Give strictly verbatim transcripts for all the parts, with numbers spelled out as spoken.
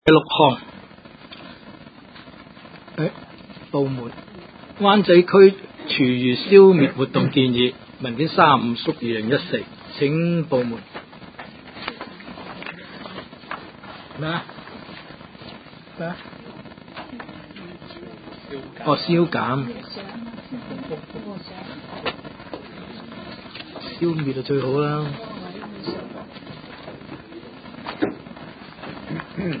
第六項，誒部門灣仔區廚餘消滅活動建議文件三五屬二零一四，請部門咩啊？咩啊？哦，消減，消滅就最好啦。嗯。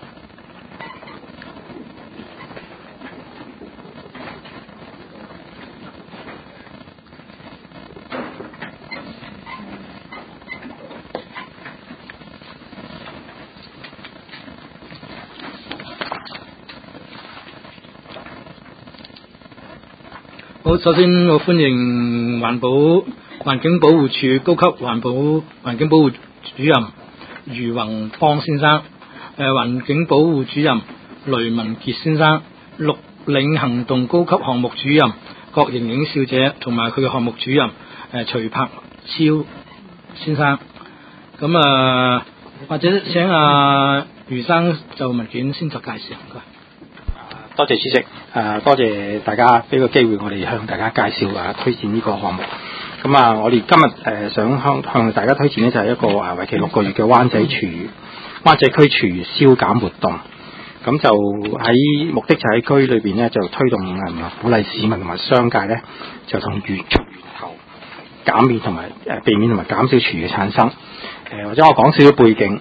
好，首先我歡迎環保環境保護署高級環保環境保護主任余宏邦先生，誒環境保護主任雷文傑先生，綠領行動高級項目主任郭瑩瑩小姐，同埋佢嘅項目主任誒徐柏超先生。咁啊、呃，或者請阿、呃、余生就文件先作介紹。 多謝主席，誒、呃、多謝大家俾個機會我哋向大家介紹啊推薦呢個項目。咁啊，我哋今日誒、呃、想向向大家推薦呢，就係一個誒為期六個月嘅灣仔廚餘灣仔區廚餘消減活動。咁就喺目的就喺區裏邊呢，就推動誒鼓勵市民同埋商界呢，就從源從源頭減免同埋誒避免同埋減少廚餘嘅產生。誒、呃、或者我講少少背景。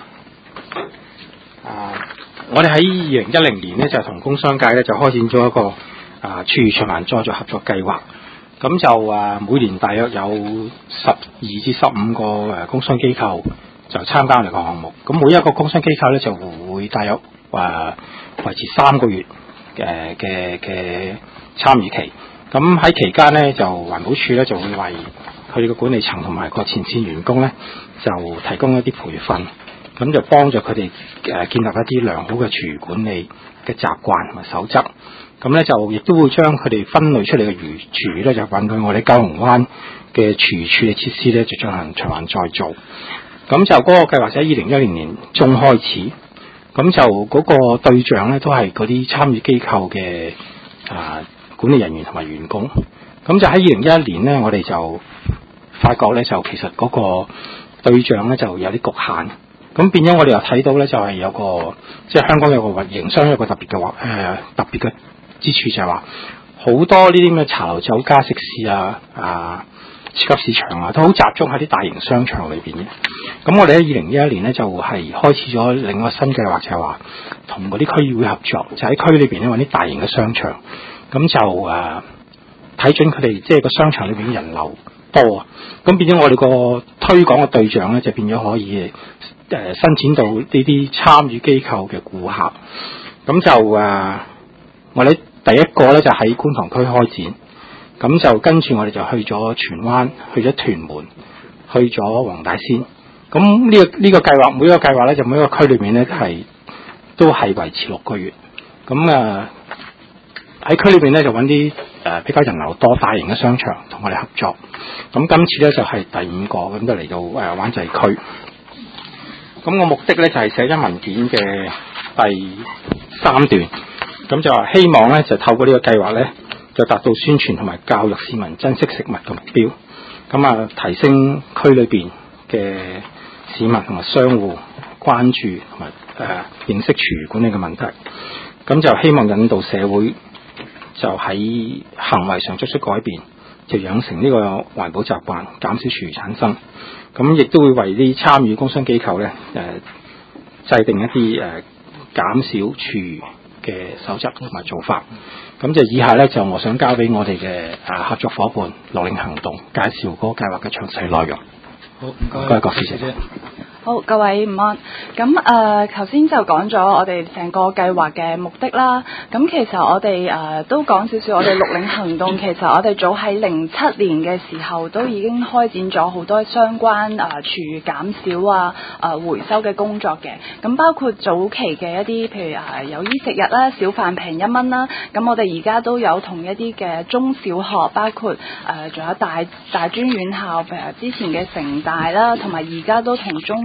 我哋喺二零一零年呢，就同工商界呢，就開展咗一個啊廚餘循環再造合作計劃。咁就啊每年大約有十二至十五個誒工商機構就參加我哋個項目。咁每一個工商機構呢，就會大約啊維持三個月嘅嘅嘅參與期。咁喺期間呢，就環保署呢，就會為佢哋嘅管理層同埋個前線員工呢，就提供一啲培訓。咁就幫助佢哋誒建立一啲良好嘅廚餘管理嘅習慣同埋守則。咁咧就亦都會將佢哋分類出嚟嘅餘廚餘咧，就運去我哋九龍灣嘅廚餘處理設施咧，就進行循環再造。咁就嗰個計劃就喺二零一零年中開始。咁就嗰個對象咧都係嗰啲參與機構嘅啊管理人員同埋員工。咁就喺二零一一年咧，我哋就發覺咧就其實嗰個對象咧就有啲局限。咁變咗我哋又睇到咧，就係有個即係香港有個營商有個特別嘅話誒特別嘅之處，就係話好多呢啲咁嘅茶樓酒家食肆啊啊超級市場啊，都好集中喺啲大型商場裏邊嘅。咁我哋喺二零一一年咧就係開始咗另一個新計劃，就係話同嗰啲區議會合作，就喺區裏邊咧揾啲大型嘅商場，咁就誒睇準佢哋即係個商場裏邊人流多啊，咁變咗我哋個推廣嘅對象咧就變咗可以。誒、呃、伸展到呢啲參與機構嘅顧客，咁就誒、呃、我哋第一個咧就喺觀塘區開展，咁就跟住我哋就去咗荃灣，去咗屯門，去咗黃大仙。咁呢、這個呢、這個計劃，每一個計劃咧就每一個區裏面咧係都係維持六個月。咁誒喺區裏邊咧就揾啲誒比較人流多、大型嘅商場同我哋合作。咁今次咧就係、是、第五個，咁就嚟到誒灣仔區。咁我目的咧就係寫咗文件嘅第三段，咁就話希望咧就透過呢個計劃咧，就達到宣傳同埋教育市民珍惜食物嘅目標，咁啊提升區裏邊嘅市民同埋商戶關注同埋誒認識廚餘管理嘅問題，咁就希望引導社會就喺行為上作出改變，就養成呢個環保習慣，減少廚餘產生。咁亦都會為啲參與工商機構咧，誒、呃、制定一啲誒、呃、減少廚餘嘅守則同埋做法。咁就以下咧就我想交俾我哋嘅誒合作伙伴綠領行動，介紹嗰個計劃嘅詳細內容。 好，唔該， 唔該，郭小姐。 好，各位午安。咁誒，頭、呃、先就講咗我哋成個計劃嘅目的啦。咁其實我哋誒、呃、都講少少，我哋綠領行動其實我哋早喺零七年嘅時候都已經開展咗好多相關誒廚餘減少啊、誒、呃、回收嘅工作嘅。咁包括早期嘅一啲，譬如誒有衣食日啦，小販平一蚊啦。咁我哋而家都有同一啲嘅中小學，包括誒仲、呃、有大大專院校，譬如之前嘅城大啦，同埋而家都同中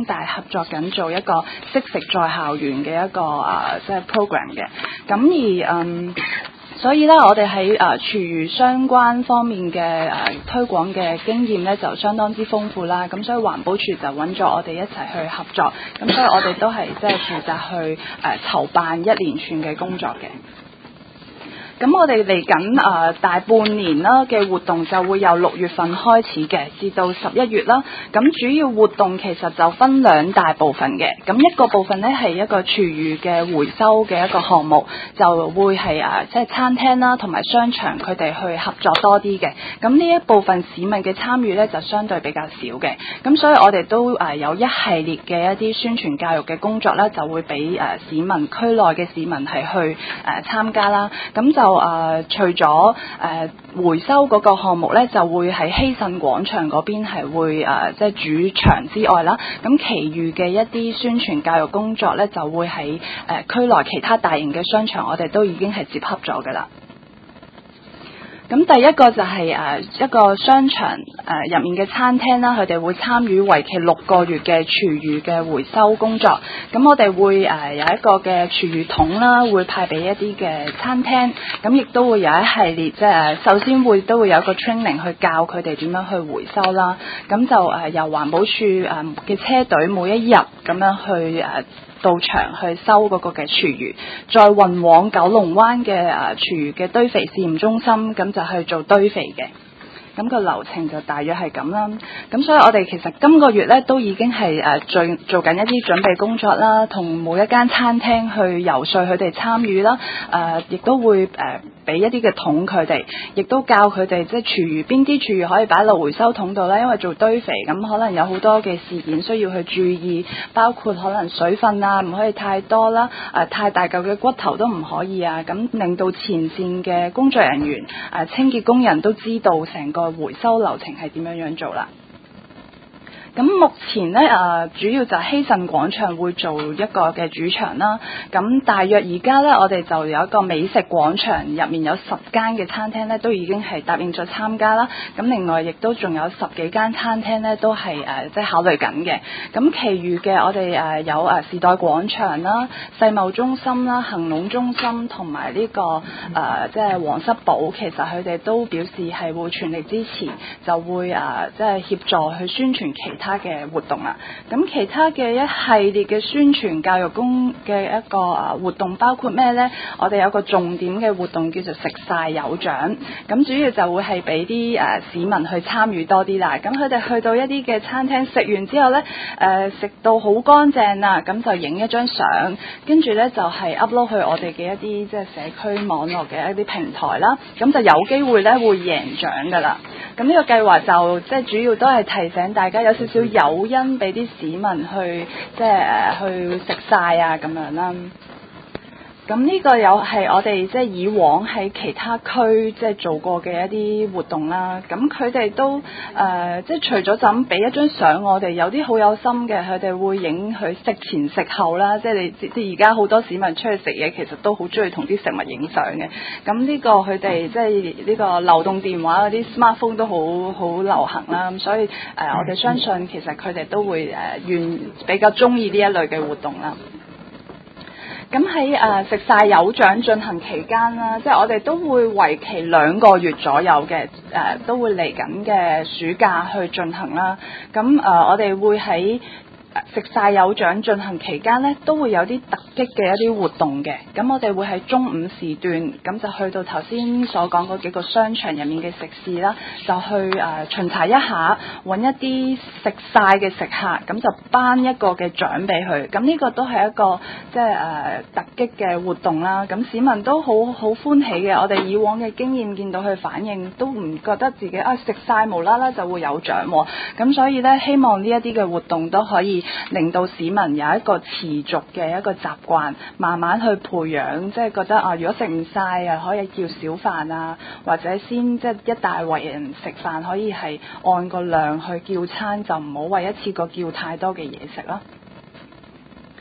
大合作緊做一個惜食在校園嘅一個啊即係 program 嘅。咁而嗯。所以咧，我哋喺誒廚餘相關方面嘅誒、呃、推廣嘅經驗咧，就相當之豐富啦。咁所以環保署就揾咗我哋一齊去合作。咁所以我哋都係即係負責去誒、呃、籌辦一連串嘅工作嘅。咁我哋嚟緊誒大半年啦嘅活動就會由六月份開始嘅，至到十一月啦。咁主要活動其實就分兩大部分嘅。咁一個部分呢係一個廚餘嘅回收嘅一個項目，就會係誒即係餐廳啦同埋商場佢哋去合作多啲嘅。咁呢一部分市民嘅參與呢就相對比較少嘅。咁所以我哋都誒有一系列嘅一啲宣傳教育嘅工作呢，就會俾誒市民區內嘅市民係去誒參加啦。咁就誒、呃、除咗誒、呃、回收嗰個項目咧，就會喺希慎廣場嗰邊係會誒、呃、即係主場之外啦。咁其餘嘅一啲宣傳教育工作咧，就會喺誒、呃、區內其他大型嘅商場，我哋都已經係接洽咗㗎啦。咁第一個就係、是、誒、呃、一個商場誒入、呃、面嘅餐廳啦，佢哋會參與為期六個月嘅廚餘嘅回收工作。咁我哋會誒、呃、有一個嘅廚餘桶啦，會派俾一啲嘅餐廳。咁亦都會有一系列即係首先會都會有一個 training 去教佢哋點樣去回收啦。咁就誒、呃、由環保署誒嘅車隊每一日咁樣去誒。呃到場去收嗰個嘅廚餘，再運往九龍灣嘅誒廚餘嘅堆肥試驗中心，咁就去做堆肥嘅。咁個流程就大約係咁啦。咁所以我哋其實今個月咧都已經係誒做做緊一啲準備工作啦，同每一間餐廳去游說佢哋參與啦。誒、呃，亦都會誒俾、呃、一啲嘅桶佢哋，亦都教佢哋即係廚餘邊啲廚餘可以擺落回收桶度啦。因為做堆肥咁可能有好多嘅事件需要去注意，包括可能水分啊唔可以太多啦，誒、呃、太大嚿嘅骨頭都唔可以啊。咁令到前線嘅工作人員誒、呃、清潔工人都知道成個回收流程係點樣樣做啦。咁目前咧誒、呃、主要就係希慎廣場會做一個嘅主場啦。咁大約而家咧我哋就有一個美食廣場，入面有十間嘅餐廳咧都已經係答應咗參加啦。咁另外亦都仲有十幾間餐廳咧都係誒、呃、即係考慮緊嘅。咁其餘嘅我哋誒、呃、有誒時代廣場啦、世貿中心啦、恒隆中心同埋呢個誒、呃、即係皇室堡，其實佢哋都表示係會全力支持，就會誒、呃、即係協助去宣傳其他嘅活動啦。咁其他嘅一系列嘅宣傳教育工嘅一個誒活動包括咩呢？我哋有個重點嘅活動叫做食晒有獎，咁主要就會係俾啲誒市民去參與多啲啦。咁佢哋去到一啲嘅餐廳食完之後呢，誒、呃、食到好乾淨啦，咁就影一張相，跟住呢就係 upload 去我哋嘅一啲即係社區網絡嘅一啲平台啦。咁就有機會呢會贏獎噶啦。咁呢個計劃就即係主要都係提醒大家有少少誘因俾啲市民去即係誒去食晒啊咁樣啦。咁呢個有係我哋即係以往喺其他區即係做過嘅一啲活動啦。咁佢哋都誒、呃、即係除咗就咁俾一張相，我哋有啲好有心嘅，佢哋會影佢食前食後啦。即係你即係而家好多市民出去食嘢，其實都好中意同啲食物影相嘅。咁呢個佢哋即係呢個流動電話嗰啲 smartphone 都好好流行啦。咁所以誒、呃，我哋相信其實佢哋都會誒願、呃、比較中意呢一類嘅活動啦。咁喺誒食晒有獎進行期間啦，即係我哋都會為期兩個月左右嘅誒、呃，都會嚟緊嘅暑假去進行啦。咁誒、呃，我哋會喺食晒有獎進行期間呢，都會有啲突擊嘅一啲活動嘅。咁我哋會喺中午時段，咁就去到頭先所講嗰幾個商場入面嘅食肆啦，就去誒、呃、巡查一下，揾一啲食晒嘅食客，咁就頒一個嘅獎俾佢。咁呢個都係一個即係誒突擊嘅活動啦。咁市民都好好歡喜嘅。我哋以往嘅經驗見到佢反應，都唔覺得自己啊食晒無啦啦就會有獎喎。咁所以呢，希望呢一啲嘅活動都可以令到市民有一個持續嘅一個習慣，慢慢去培養，即係覺得啊，如果食唔晒啊，可以叫小飯啊，或者先即係一大圍人食飯，可以係按個量去叫餐，就唔好為一次過叫太多嘅嘢食啦。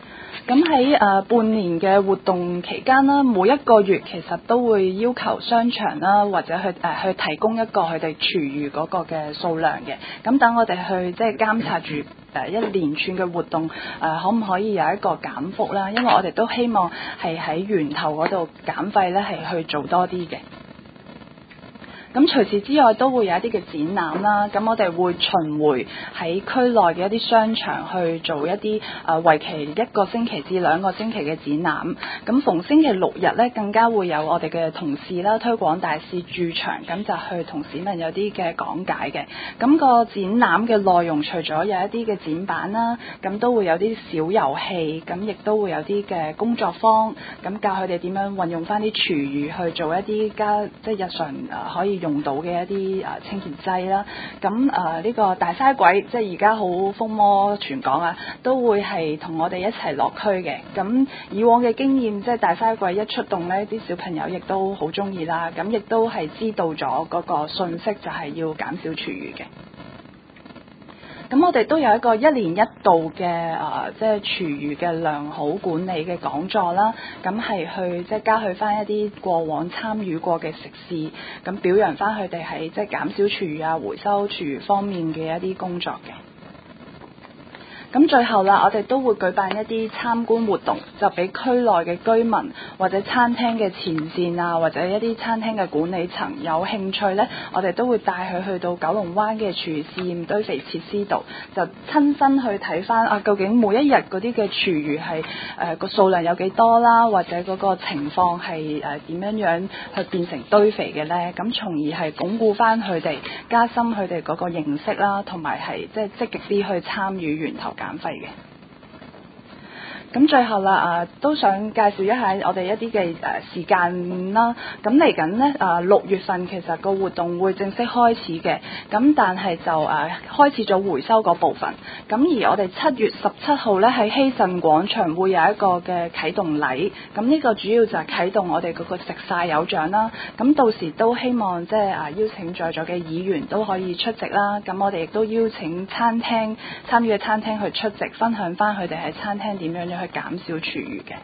咁喺誒半年嘅活動期間啦，每一個月其實都會要求商場啦，或者去誒、呃、去提供一個佢哋廚餘嗰個嘅數量嘅。咁等我哋去即係監察住誒一連串嘅活動誒、呃，可唔可以有一個減幅啦？因為我哋都希望係喺源頭嗰度減廢咧，係去做多啲嘅。咁除此之外都會有一啲嘅展覽啦，咁我哋會巡迴喺區內嘅一啲商場去做一啲誒為期一個星期至兩個星期嘅展覽。咁逢星期六日咧，更加會有我哋嘅同事啦、推廣大使駐場，咁就去同市民有啲嘅講解嘅。咁、個展覽嘅內容除咗有一啲嘅展板啦，咁都會有啲小遊戲，咁亦都會有啲嘅工作坊，咁教佢哋點樣運用翻啲廚餘去做一啲家即係日常誒可以用到嘅一啲誒清潔劑啦，咁誒呢個大嘥鬼即係而家好風魔全港啊，都會係同我哋一齊落區嘅。咁以往嘅經驗，即係大嘥鬼一出動呢，啲小朋友亦都好中意啦，咁亦都係知道咗嗰個訊息，就係要減少廚餘嘅。咁我哋都有一個一年一度嘅誒、呃，即係廚餘嘅良好管理嘅講座啦。咁係去即係加去翻一啲過往參與過嘅食肆，咁表揚翻佢哋喺即係減少廚餘啊、回收廚餘方面嘅一啲工作嘅。咁最後啦，我哋都會舉辦一啲參觀活動，就俾區內嘅居民或者餐廳嘅前線啊，或者一啲餐廳嘅管理層有興趣呢，我哋都會帶佢去到九龍灣嘅廚餘試驗堆肥設施度，就親身去睇翻啊，究竟每一日嗰啲嘅廚餘係誒個數量有幾多啦，或者嗰個情況係誒點樣樣去變成堆肥嘅呢？咁從而係鞏固翻佢哋，加深佢哋嗰個認識啦，同埋係即係積極啲去參與源頭減廢嘅。咁最後啦，啊都想介紹一下我哋一啲嘅誒時間啦。咁嚟緊呢，啊六月份其實個活動會正式開始嘅。咁但係就誒、啊、開始咗回收嗰部分。咁而我哋七月十七號咧喺希慎廣場會有一個嘅啟動禮。咁呢個主要就係啟動我哋嗰個食晒有獎啦。咁到時都希望即係啊邀請在座嘅議員都可以出席啦。咁我哋亦都邀請餐廳參與嘅餐廳去出席，分享翻佢哋喺餐廳點樣樣去減少廚餘嘅。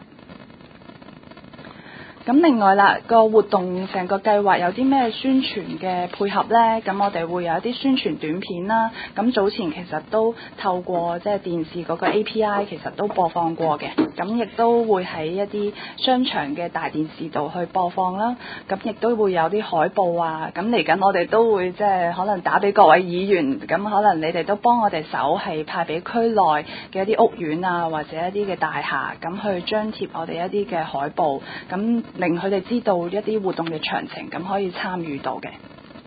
咁另外啦，個活動成個計劃有啲咩宣傳嘅配合呢？咁我哋會有一啲宣傳短片啦。咁早前其實都透過即係電視嗰個 A P I 其實都播放過嘅。咁亦都會喺一啲商場嘅大電視度去播放啦。咁亦都會有啲海報啊。咁嚟緊我哋都會即係可能打俾各位議員，咁可能你哋都幫我哋手係派俾區內嘅一啲屋苑啊，或者一啲嘅大廈，咁去張貼我哋一啲嘅海報，咁令佢哋知道一啲活動嘅詳情，咁可以參與到嘅。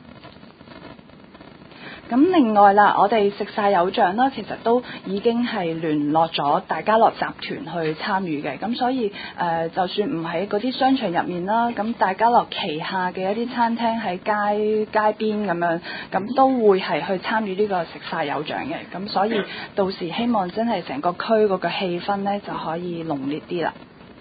咁另外啦，我哋食晒有獎啦，其實都已經係聯絡咗大家樂集團去參與嘅。咁所以誒、呃，就算唔喺嗰啲商場入面啦，咁大家樂旗下嘅一啲餐廳喺街街邊咁樣，咁都會係去參與呢個食晒有獎嘅。咁所以到時希望真係成個區嗰個氣氛呢就可以濃烈啲啦。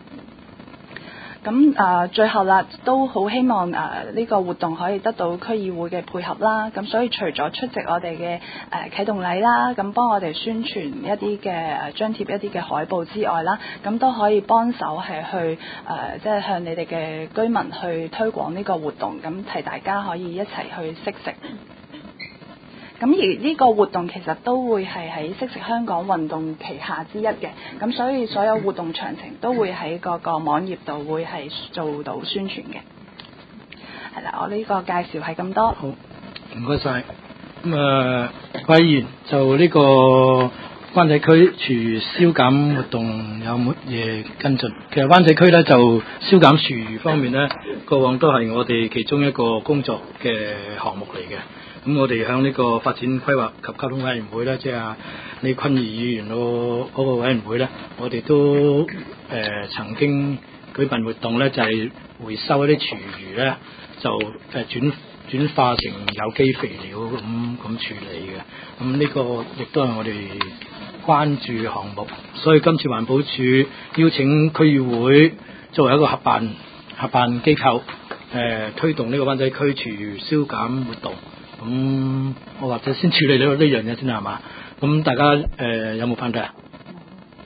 咁啊、呃，最後啦，都好希望啊呢、呃這個活動可以得到區議會嘅配合啦。咁所以除咗出席我哋嘅誒啟動禮啦，咁幫我哋宣傳一啲嘅誒張貼一啲嘅海報之外啦，咁都可以幫手係去誒、呃、即係向你哋嘅居民去推廣呢個活動，咁提大家可以一齊去識食。咁而呢個活動其實都會係喺惜食香港運動旗下之一嘅，咁所以所有活動詳情都會喺嗰個網頁度會係做到宣傳嘅。係啦，我呢個介紹係咁多。 好，唔該晒。咁啊，各位議員就呢個灣仔區廚餘燒減活動有乜嘢跟進？其實灣仔區咧就燒減廚餘方面咧，過往都係我哋其中一個工作嘅項目嚟嘅。咁我哋向呢個發展規劃及交通委員會咧，即係阿李坤儀議員嗰嗰個委員會咧，我哋都誒、呃、曾經舉辦活動咧，就係、是、回收一啲廚餘咧，就誒轉轉化成有機肥料咁咁處理嘅。咁呢個亦都係我哋關注項目，所以今次環保署邀請區議會作為一個合辦合辦機構，誒、呃、推動呢個灣仔區廚餘燒減活動。咁、嗯、我或者先處理呢呢樣嘢先係嘛？咁大家誒、呃、有冇反對啊？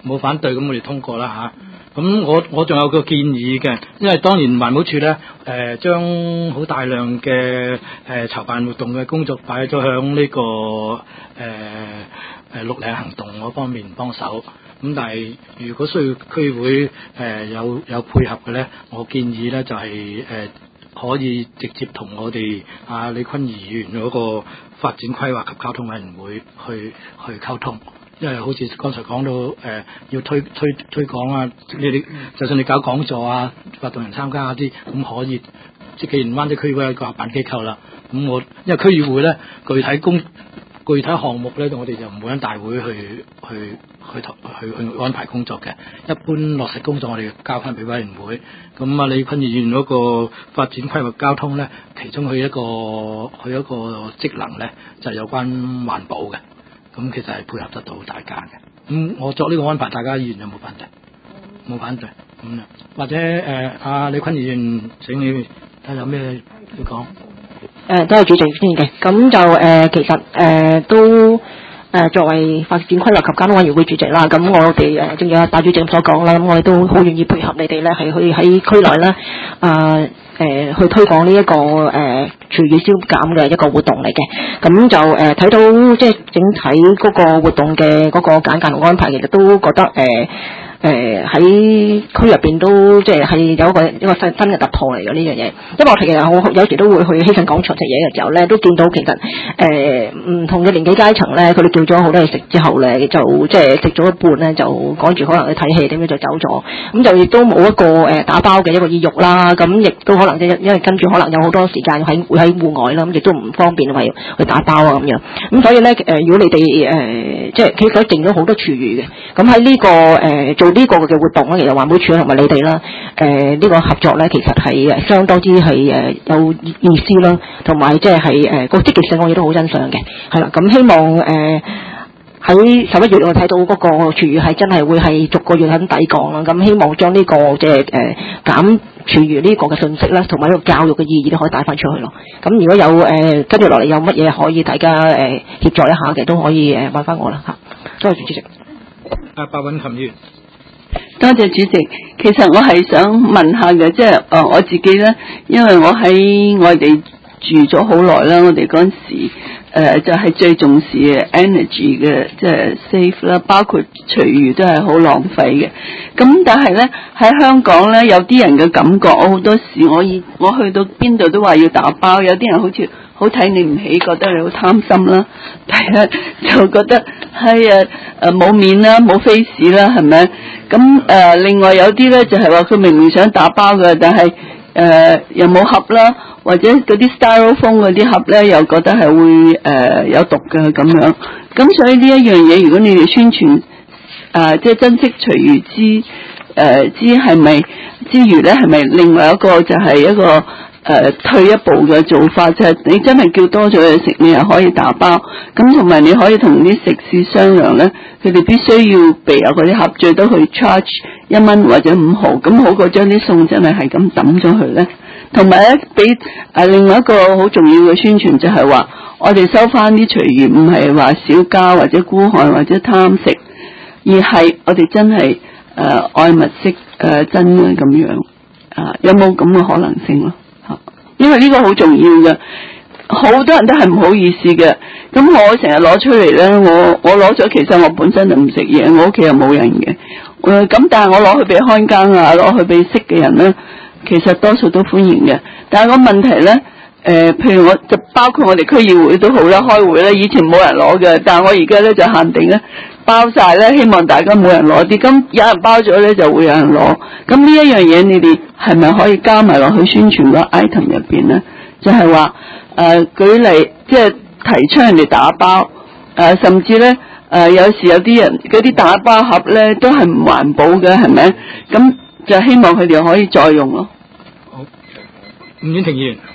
冇反對，咁我哋通過啦嚇。咁我我仲有個建議嘅，因為當年環保署咧誒將好大量嘅誒、呃、籌辦活動嘅工作擺咗響呢個誒誒綠領行動嗰方面幫手。咁但係如果需要區會誒、呃、有有配合嘅咧，我建議咧就係、是、誒、呃、可以直接同我哋阿李坤儀議員嗰個發展規劃及交通委員會去去溝通，因為好似剛才講到誒、呃、要推推推廣啊，你哋就算你搞講座啊，發動人參加啊啲，咁可以即係既然灣仔區會有個合辦機構啦，咁我因為區議會咧具體工具體項目咧，我哋就唔會喺大會去去去去去安排工作嘅。一般落實工作，我哋交翻俾委員會。咁啊，李坤議員嗰個發展規劃交通咧，其中佢一個佢一個職能咧，就係、是、有關環保嘅。咁其實係配合得到大家嘅。咁我作呢個安排，大家議員有冇反對？冇反對。咁啊，或者誒，阿、呃、李坤議員，請你睇下有咩要講。 誒，多謝主席先嘅，咁就誒、呃，其實誒、呃、都誒、呃、作為發展規劃及交通委員會主席啦，咁我哋誒正如阿戴主席所講啦，咁我哋都好願意配合你哋咧，係去喺區內咧啊誒去推廣呢、這、一個誒廚餘燒減嘅一個活動嚟嘅，咁就誒睇、呃、到即係整體嗰個活動嘅嗰個簡介同安排，其實都覺得誒。呃誒喺區入邊都即係係有一個一個新新嘅突破嚟嘅呢樣嘢，因為我其實我有時都會去希慎廣場食嘢嘅時候咧，都見到其實誒唔、呃、同嘅年紀階層咧，佢哋叫咗好多嘢食之後咧，就即係食咗一半咧，就趕住可能去睇戲點樣就走咗，咁就亦都冇一個誒、呃、打包嘅一個意欲啦，咁亦都可能即係因為跟住可能有好多時間喺會喺戶外啦，咁亦都唔方便為去打包啊咁樣，咁所以咧誒、呃、如果你哋誒、呃、即係其實剩咗好多廚餘嘅，咁喺呢個誒、呃、做呢個嘅活動咧，其實環保署同埋你哋啦，誒、呃、呢、這個合作咧，其實係誒相當之係誒有意思啦，同埋即係係誒個積極性，我亦都好欣賞嘅，係啦，咁希望誒喺十一月我睇到嗰個廚餘係真係會係逐個月肯抵降啦，咁希望將呢、這個即係誒減廚餘呢個嘅信息咧，同埋呢個教育嘅意義都可以帶翻出去咯。咁如果有誒跟住落嚟有乜嘢可以大家誒協、呃、助一下嘅，都可以誒揾翻我啦嚇。多謝主席。 阿白韻琴議員。 多謝主席，其實我係想問下嘅，即係誒我自己咧，因為我喺外地住咗好耐啦，我哋嗰陣時誒、呃、就係、是、最重視嘅 energy 嘅，即係 safe 啦，包括廚餘都係好浪費嘅。咁但係咧喺香港咧，有啲人嘅感覺，我好多時我以我去到邊度都話要打包，有啲人好似好睇你唔起，覺得你好貪心啦，第一就覺得係啊誒冇面啦，冇 face 啦，係咪？咁誒、呃，另外有啲咧就係話佢明明想打包嘅，但係誒、呃、又冇盒啦，或者嗰啲 styrofoam 嗰啲盒咧，又覺得係會誒、呃、有毒嘅咁樣。咁所以呢一樣嘢，如果你哋宣傳誒、呃、即係珍惜廚餘之誒之係咪之餘咧，係咪另外一個就係一個誒、呃、退一步嘅做法，就係、是、你真係叫多咗嘢食，你又可以打包。咁同埋你可以同啲食肆商量咧。佢哋必須要備有嗰啲盒，最多去 charge 一蚊或者五毫，咁好過將啲餸真係係咁抌咗佢咧。同埋咧，俾誒另外一個好重要嘅宣傳就係話，我哋收翻啲廚餘唔係話小家或者孤寒或者貪食，而係我哋真係誒、呃、愛物惜誒、呃、真嘅咁樣啊、呃，有冇咁嘅可能性咯？嚇，因為呢個好重要嘅。好多人都係唔好意思嘅，咁我成日攞出嚟咧，我我攞咗，其實我本身就唔食嘢，我屋企又冇人嘅，誒、呃、咁但係我攞去俾看更啊，攞去俾識嘅人咧，其實多數都歡迎嘅。但係個問題咧，誒、呃、譬如我就包括我哋區議會都好啦，開會咧，以前冇人攞嘅，但係我而家咧就限定咧包晒咧，希望大家冇人攞啲，咁有人包咗咧就會有人攞。咁呢一樣嘢你哋係咪可以加埋落去宣傳個 item 入邊咧？就係、是、話。誒、呃，舉例即係提倡人哋打包，誒、呃，甚至咧，誒、呃，有時有啲人嗰啲打包盒咧都係唔環保嘅，係咪？咁就希望佢哋可以再用咯。 好，伍婉婷議員。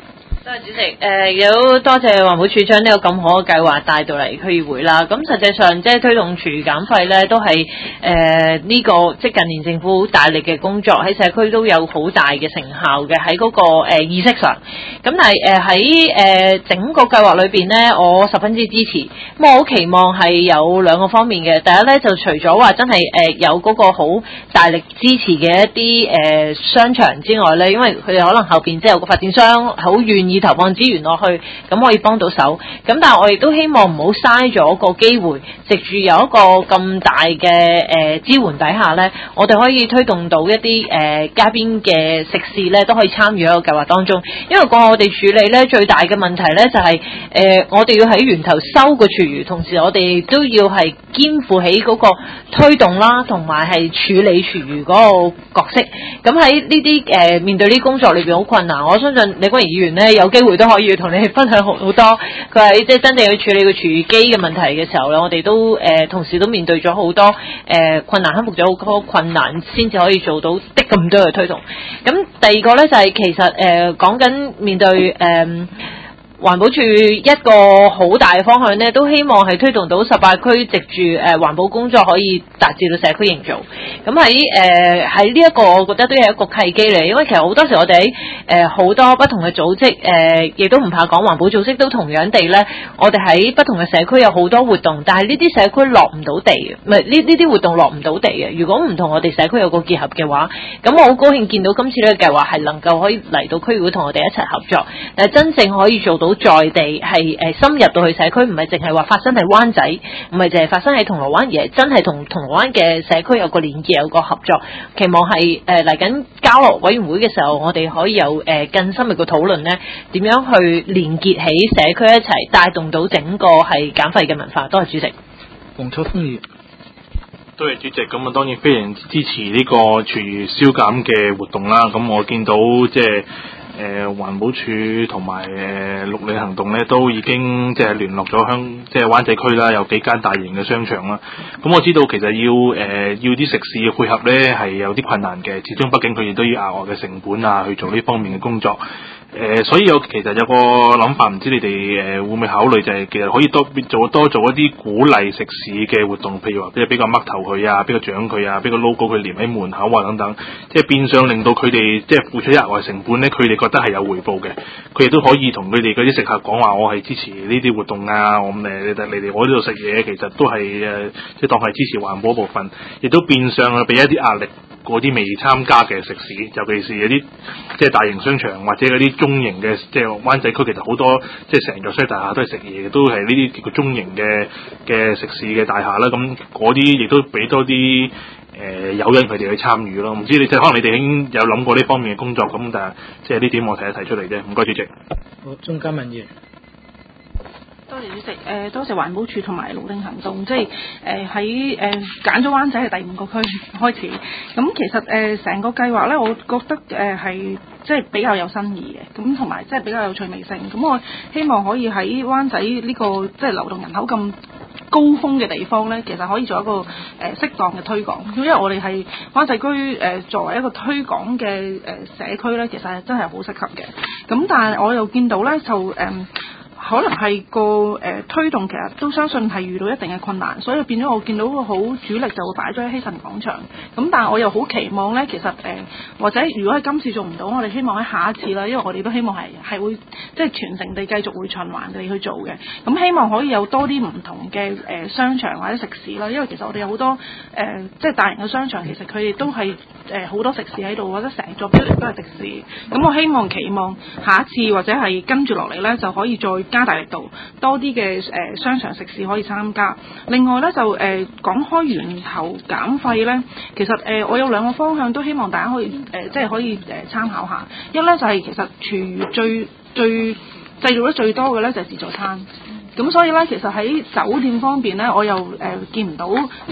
多謝主席，誒、呃，有多謝環保署將呢個咁好嘅計劃帶到嚟區議會啦。咁實際上即係推動廚餘減廢咧，都係誒呢個即係近年政府好大力嘅工作，喺社區都有好大嘅成效嘅喺嗰個誒、呃、意識上。咁但係誒喺誒整個計劃裏邊咧，我十分之支持。咁我好期望係有兩個方面嘅。第一咧就除咗話真係誒、呃、有嗰個好大力支持嘅一啲誒、呃、商場之外咧，因為佢哋可能後邊即係有個發展商好願意投放資源落去，咁可以幫到手。咁但係我亦都希望唔好嘥咗個機會，藉住有一個咁大嘅誒、呃、支援底下咧，我哋可以推動到一啲誒、呃、街邊嘅食肆咧都可以參與喺個計劃當中。因為過去我哋處理咧最大嘅問題咧就係、是、誒、呃、我哋要喺源頭收個廚餘，同時我哋都要係肩負起嗰個推動啦，同埋係處理廚餘嗰個角色。咁喺呢啲誒面對呢啲工作裏邊好困難，我相信李君儀議員咧有機會都可以同你哋分享好好多。佢喺即係真正去處理個廚餘機嘅問題嘅時候咧，我哋都誒、呃、同時都面對咗好多誒、呃、困難，克服咗好多困難，先至可以做到的咁多嘅推動。咁第二個咧就係、是、其實誒講緊面對誒。呃環保署一個好大嘅方向呢，都希望係推動到十八區藉住誒環保工作可以達至到社區營造。咁喺誒喺呢一個，我覺得都係一個契機嚟，因為其實好多時我哋喺誒好多不同嘅組織誒，亦、呃、都唔怕講環保組織都同樣地呢，我哋喺不同嘅社區有好多活動，但係呢啲社區落唔到地嘅，唔係呢呢啲活動落唔到地嘅。如果唔同我哋社區有個結合嘅話，咁我好高興見到今次呢個計劃係能夠可以嚟到區議會同我哋一齊合作，但係真正可以做到。在地係誒深入到去社區，唔係淨係話發生喺灣仔，唔係淨係發生喺銅鑼灣，而係真係同銅鑼灣嘅社區有個連結，有個合作。期望係誒嚟緊交落委員會嘅時候，我哋可以有誒、呃、更深入嘅討論咧，點樣去連結起社區一齊，帶動到整個係減廢嘅文化。多謝主席。 黃秋豐議員。 多謝主席，咁啊當然非常支持呢個廚餘消減嘅活動啦。咁我見到即係。誒、呃、環保署同埋誒綠領行動咧，都已經即係聯絡咗香，即係灣仔區啦，有幾間大型嘅商場啦。咁我知道其實要誒、呃、要啲食肆嘅配合咧，係有啲困難嘅，始終畢竟佢哋都要額外嘅成本啊，去做呢方面嘅工作。誒、呃，所以有其實有個諗法，唔知你哋誒、呃、會唔會考慮，就係其實可以多做多做一啲鼓勵食肆嘅活動，譬如話即係俾個嘜頭佢啊，俾個獎佢啊，俾個 logo 佢黏喺門口啊等等，即係變相令到佢哋即係付出額外成本咧，佢哋覺得係有回報嘅，佢哋都可以同佢哋嗰啲食客講話，我係支持呢啲活動啊，我誒你哋你哋我呢度食嘢，其實都係誒即係當係支持環保部分，亦都變相啊俾一啲壓力。嗰啲未參加嘅食肆，尤其是有啲即係大型商場或者嗰啲中型嘅，即係灣仔區，其實好多即係成座西大廈都係食嘢嘅，都係呢啲叫做中型嘅嘅食肆嘅大廈啦。咁嗰啲亦都俾多啲誒誘因佢哋去參與咯。唔知你即係可能你哋已經有諗過呢方面嘅工作，咁但係即係呢點我提一提出嚟啫。唔該，主席。 好，鍾嘉文議員。 多謝主席，誒、呃、多謝環保署同埋綠領行動，即係誒喺誒揀咗灣仔係第五個區開始。咁其實誒成、呃、個計劃咧，我覺得誒係即係比較有新意嘅，咁同埋即係比較有趣味性。咁我希望可以喺灣仔呢、這個即係流動人口咁高峰嘅地方咧，其實可以做一個誒、呃、適當嘅推廣。因為我哋係灣仔區誒、呃、作為一個推廣嘅誒、呃、社區咧，其實係真係好適合嘅。咁但係我又見到咧就誒。呃可能係個誒、呃、推動，其實都相信係遇到一定嘅困難，所以變咗我見到個好主力就會擺咗喺希慎廣場。咁但係我又好期望呢，其實誒、呃、或者如果係今次做唔到，我哋希望喺下一次啦，因為我哋都希望係係會即係全城地繼續會循環地去做嘅。咁希望可以有多啲唔同嘅誒、呃、商場或者食肆啦，因為其實我哋有好多誒、呃、即係大型嘅商場，其實佢哋都係誒好多食肆喺度，或者成座 building 都係食肆。咁我希望期望下一次或者係跟住落嚟呢，就可以再加大力度，多啲嘅誒商場食肆可以參加。另外咧就誒、呃、講開源頭減廢咧，其實誒、呃、我有兩個方向都希望大家可以誒、呃、即係可以誒、呃、參考下。一咧就係、是、其實廚餘最最製造得最多嘅咧就係、是、自助餐。咁所以咧其實喺酒店方面咧，我又誒、呃、見唔到即係。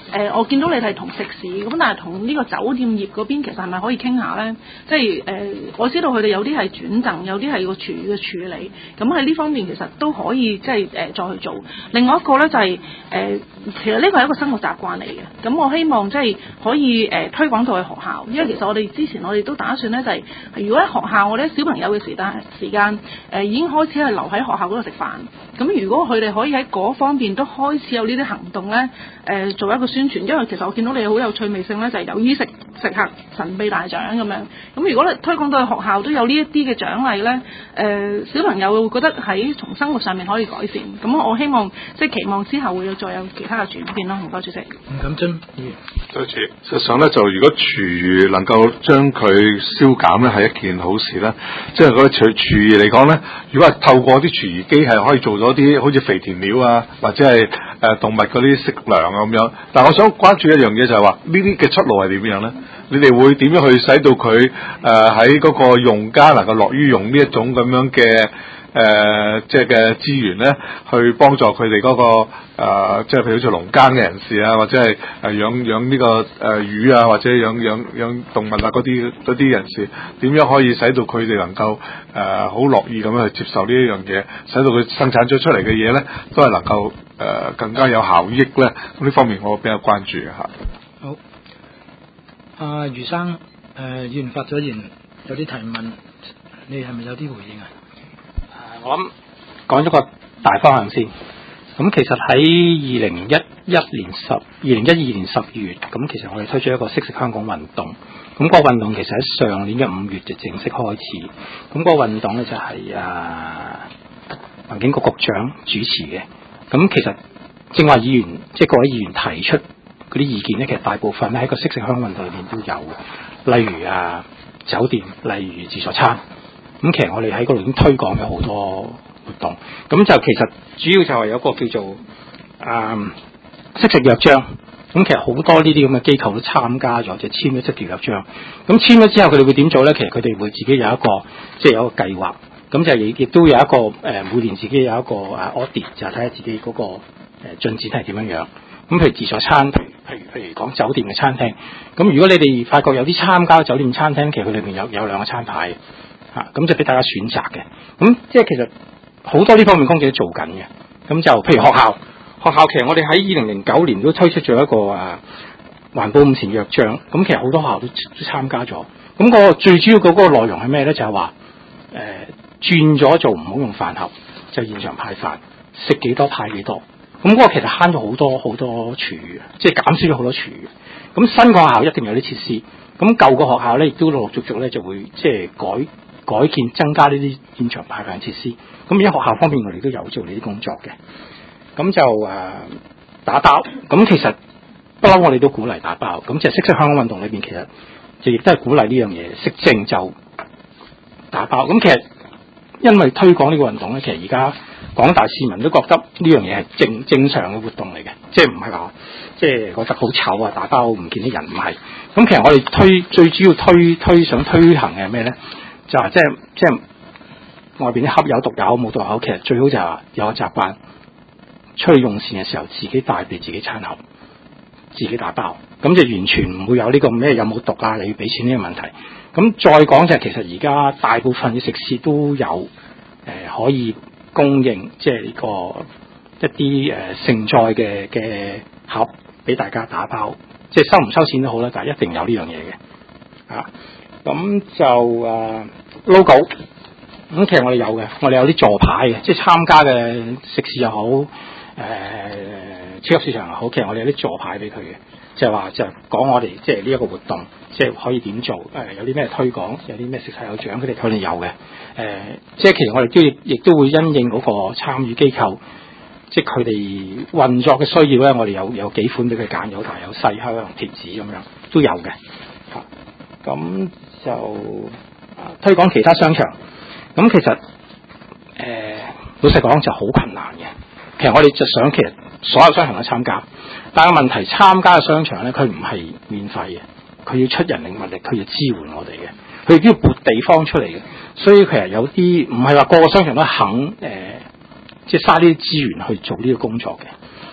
呃，我見到你係同食肆咁，但係同呢個酒店業嗰邊其實係咪可以傾下咧？即係誒，我知道佢哋有啲係轉贈，有啲係個廚餘嘅處理，咁喺呢方面其實都可以即係誒再去做。另外一個咧就係、是、誒、呃，其實呢個係一個生活習慣嚟嘅。咁我希望即係可以誒、呃、推廣到去學校，因為其實我哋之前我哋都打算咧就係、是，如果喺學校我哋小朋友嘅時間時間誒、呃、已經開始係留喺學校嗰度食飯，咁如果佢哋可以喺嗰方面都開始有呢啲行動咧，誒、呃、做一個宣傳，因為其實我見到你好有趣味性咧，就係、是、有衣食食客神秘大獎咁樣。咁如果你推廣到去學校都有呢一啲嘅獎勵咧，誒、呃、小朋友會覺得喺從生活上面可以改善。咁我希望即係期望之後會有再有其他嘅轉變咯。唔該主席。 吳錦津議員， 對不起，實際上咧就如果廚餘能夠將佢消減咧係一件好事啦。即係嗰個廚廚餘嚟講咧，如果係透過啲廚餘機係可以做咗啲好似肥田料啊，或者係誒、呃、動物嗰啲食糧啊咁樣。但係我想關注一樣嘢就係話呢啲嘅出路係點樣咧？你哋會點樣去使到佢誒喺嗰個用家能夠樂於用呢一種咁樣嘅誒即係嘅資源咧，去幫助佢哋嗰個誒、呃、即係譬如好似農耕嘅人士啊，或者係誒養養呢、這個誒、呃、魚啊，或者養養養動物啊嗰啲嗰啲人士，點樣可以使到佢哋能夠誒好樂意咁樣去接受呢一樣嘢，使到佢生產咗出嚟嘅嘢咧，都係能夠誒、呃、更加有效益咧。咁呢方面我比較關注嚇。 好。阿、呃、余生，誒、呃，議員發咗言，有啲提問，你係咪有啲回應啊？ 誒，我諗講咗個大方向先。咁其實喺二零一一年十二零一二年十月，咁其實我哋推出一個惜食香港運動。咁、個運動其實喺上年嘅五月就正式開始。咁、個運動咧就係啊環境局局長主持嘅。咁其實正話議員，即係各位議員提出嗰啲意見咧，其實大部分咧喺個惜食香港運動裏面都有嘅，例如啊酒店，例如自助餐。咁其實我哋喺嗰度已經推廣咗好多活動。咁就其實主要就係有一個叫做啊惜食約章。咁其實好多呢啲咁嘅機構都參加咗，就簽咗惜食約章。咁簽咗之後，佢哋會點做咧？其實佢哋會自己有一個即係、就是、有一個計劃。咁就亦亦都有一個誒、呃、每年自己有一個誒 audit，就係睇下自己嗰、那個誒、呃、進展係點樣樣。咁譬如自助餐，譬如譬如譬如講酒店嘅餐廳。咁如果你哋發覺有啲參加酒店餐廳，其實佢裏面有有兩個餐牌嚇，咁、啊、就俾大家選擇嘅。咁即係其實好多呢方面工作都做緊嘅。咁就譬如學校，學校其實我哋喺二零零九年都推出咗一個誒、啊、環保午膳約章。咁其實好多學校都都參加咗。咁、那個最主要嗰個內容係咩咧？就係話誒轉咗做唔好用飯盒，就現場派飯，食幾多派幾多。咁嗰個其實慳咗好多好多廚餘，即係減少咗好多廚餘。咁新個學校一定有啲設施，咁舊個學校咧亦都陸陸續續咧就會即係改改建增加呢啲現場派飯設施。咁而家學校方面我哋都有做呢啲工作嘅。咁就誒、呃、打包，咁其實不嬲我哋都鼓勵打包。咁即係惜食香港運動裏邊其實就亦都係鼓勵呢樣嘢，惜剩就打包。咁其實因為推廣呢個運動咧，其實而家廣大市民都覺得呢樣嘢係正正常嘅活動嚟嘅，即係唔係話即係覺得好醜啊，打包唔見啲人，唔係。咁其實我哋推最主要推推想推行嘅係咩咧？就係即係即係外邊啲盒有毒有冇毒有，其實最好就係話有個習慣，出去用膳嘅時候自己帶備自己餐盒，自己打包，咁就完全唔會有呢個咩有冇毒啊，你要俾錢呢個問題。咁再講就係其實而家大部分嘅食肆都有誒、呃、可以供應，即係呢個一啲誒、呃、盛載嘅嘅盒俾大家打包，即係收唔收錢都好啦，但係一定有呢樣嘢嘅啊。咁就誒、呃、logo，咁、嗯、其實我哋有嘅，我哋有啲座牌嘅，即係參加嘅食肆又好，誒、呃、超級市場又好，其實我哋有啲座牌俾佢嘅。就係話就講我哋即係呢一個活動，即係可以點做？誒、呃、有啲咩推廣，有啲咩食晒有獎，佢哋佢哋有嘅。誒、呃、即係其實我哋都亦都會因應嗰個參與機構，即係佢哋運作嘅需要咧，我哋有有幾款俾佢揀，有大有細，香貼紙咁樣都有嘅。嚇、啊，咁就啊推廣其他商場，咁其實誒、呃、老實講就好困難嘅。其實我哋就想其實所有商場都參加。但係問題，參加嘅商場咧，佢唔係免費嘅，佢要出人力物力，佢要支援我哋嘅，佢亦都要撥地方出嚟嘅。所以其實有啲唔係話個個商場都肯誒、呃，即係嘥呢啲資源去做呢個工作嘅。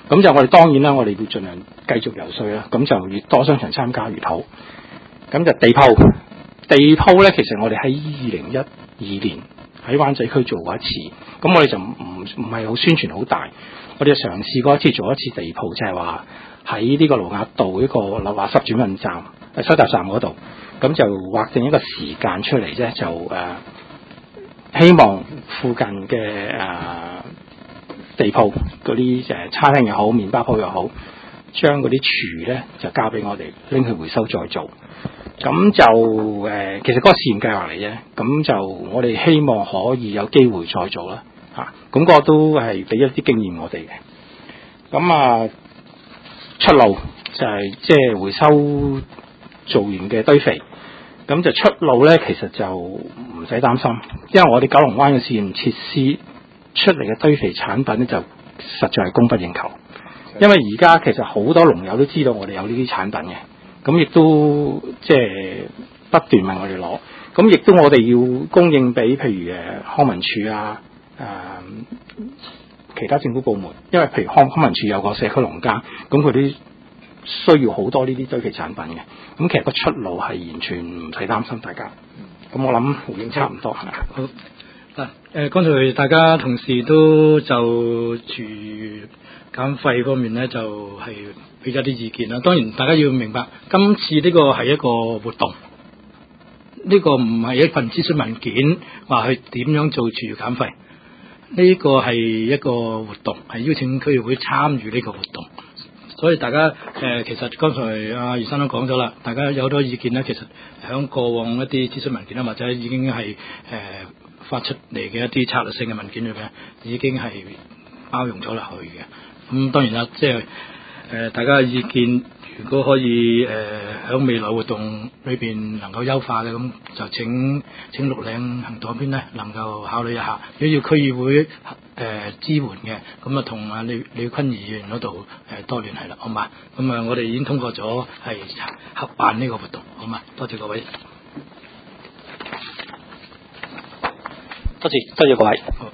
咁就我哋當然啦，我哋會盡量繼續游說啦。咁就越多商場參加越好。咁就地鋪，地鋪咧，其實我哋喺二零一二年喺灣仔區做過一次。咁我哋就唔唔係好宣傳好大，我哋就嘗試過一次做一次地鋪，就係話喺呢個盧押道一個垃圾轉運站、收集站嗰度，咁就劃定一個時間出嚟啫，就誒、呃、希望附近嘅誒。呃地鋪嗰啲誒餐廳又好，麵包鋪又好，將嗰啲廚咧就交俾我哋拎去回收再做。咁就誒、呃，其實嗰個試驗計劃嚟啫。咁就我哋希望可以有機會再做啦。嚇、啊，咁、那個都係俾一啲經驗我哋嘅。咁啊，出路就係即係回收做完嘅堆肥。咁就出路咧，其實就唔使擔心，因為我哋九龍灣嘅試驗設施。出嚟嘅堆肥產品咧就實在係供不應求，因為而家其實好多農友都知道我哋有呢啲產品嘅，咁亦都即係不斷問我哋攞，咁亦都我哋要供應俾譬如誒康文署啊、誒、呃、其他政府部門，因為譬如康康文署有個社區農耕，咁佢啲需要好多呢啲堆肥產品嘅，咁其實個出路係完全唔使擔心大家，咁我諗已經差唔多係咪？ 好。嗱，誒，剛才大家同事都就廚餘減廢方面咧，就係俾咗啲意見啦。當然，大家要明白，今次呢個係一個活動，呢、這個唔係一份諮詢文件，話去點樣做廚餘減廢。呢、這個係一個活動，係邀請區議會參與呢個活動。所以大家誒、呃，其實剛才阿余生都講咗啦，大家有好多意見咧，其實響過往一啲諮詢文件啦，或者已經係誒。呃發出嚟嘅一啲策略性嘅文件裏邊，已經係包容咗落去嘅。咁、嗯、當然啦，即係誒大家嘅意見，如果可以誒喺、呃、未來活動裏邊能夠優化嘅，咁就請請綠領行動嗰邊咧能夠考慮一下。如果要區議會誒、呃、支援嘅，咁啊同阿李李坤議員嗰度誒多聯繫啦，好嘛？咁啊，我哋已經通過咗係合辦呢個活動，好嘛？多謝各位。 多謝，多謝各位。好。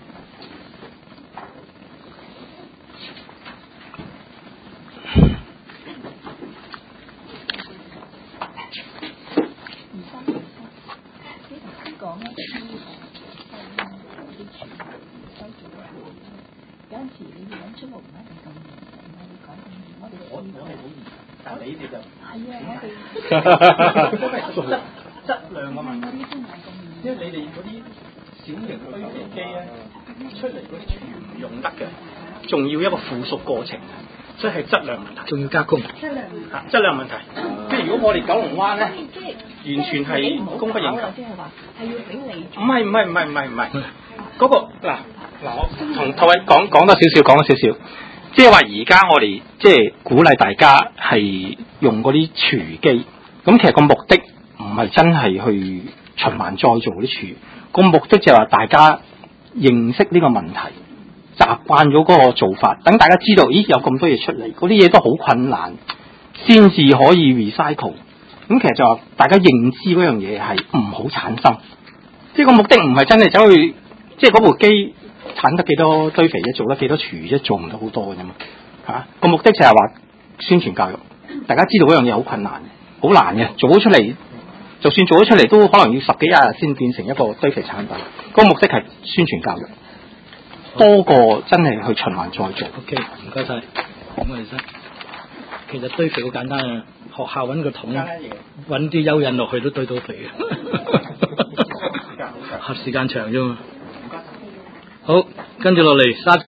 有陣時你要揾出路唔一定咁易，唔係你講咁易，我哋我我係好易，但係你哋就係啊，我哋質質量嘅問題，因為你哋嗰啲小型堆肥機咧出嚟嗰啲廚餘唔用得嘅， 仲要一個附屬過程，所以係質量問題， 仲要加工。 質量啊，質量問題。即係如果我哋九龍灣咧，完全係供不應求。 即係話係要俾你。 唔係唔係唔係唔係唔係，嗰個嗱。嗱，我同各位講講多少少，講多少少，即係話而家我哋即係鼓勵大家係用嗰啲廚餘機，咁其實個目的唔係真係去循環再做嗰啲廚餘，個目的就係話大家認識呢個問題，習慣咗嗰個做法，等大家知道，咦有咁多嘢出嚟，嗰啲嘢都好困難，先至可以 recycle。咁其實就話大家認知嗰樣嘢係唔好產生，即係個目的唔係真係走去，即係嗰部機。產得幾多堆肥啫，做得幾多廚餘啫，做唔到好多嘅啫嘛嚇。個目的就係話宣傳教育，大家知道嗰樣嘢好困難，好難嘅，做咗出嚟，就算做咗出嚟都可能要十幾廿日先變成一個堆肥產品。個目的係宣傳教育，多過真係去循環再做。 OK，唔該晒。咁我哋先，其實堆肥好簡單啊，學校揾個桶，揾啲蚯蚓落去都堆到肥嘅，合時間長啫嘛。好，跟住落嚟沙。